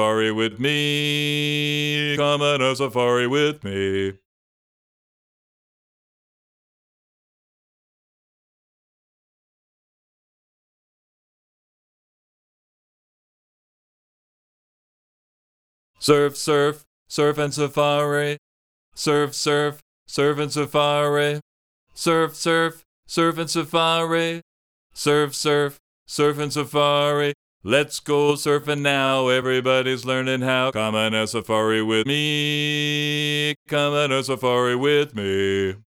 safari with me. Come on a safari with me. Surf, surf, surf and safari. Surf, surf, surf and safari. Surf, surf, surf and safari. Surf, surf, surf and safari. Let's go surfing now. Everybody's learning how. Come on a safari with me. Come on a safari with me.